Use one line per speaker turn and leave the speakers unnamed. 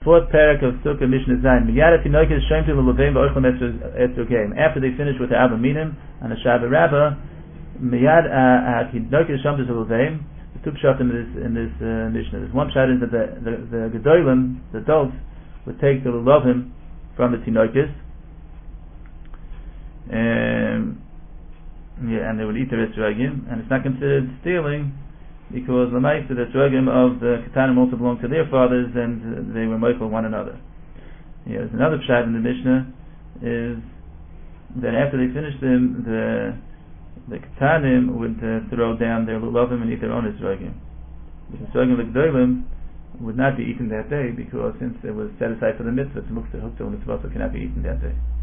Fourth parak of Sukkah Mishnah Zayin. Miyad Tinoikis Shemtim L'Leveim V'Oichlem Etzurkeim. After they finish with the Abba Minim and the Shabbat Rabbah, Miyad Tinoikis Shemtim L'Leveim. The two pshatim in this Mishnah. There's one pshat is that the Gedolim, the adults, would take the L'Lovim from the Tinoikis, and they would eat their Etzragim, and it's not considered stealing, because the Etzragim of the Ketanim also belong to their fathers, and they were moichel one another. There's another pshat in the Mishnah, is that after they finished them, the Ketanim would throw down their Lulavim and eat their own Etzragim. The Etzragim of the Gedolim would not be eaten that day, because since it was set aside for the mitzvah, it's muktzah huktzah mitzvah, so it cannot be eaten that day.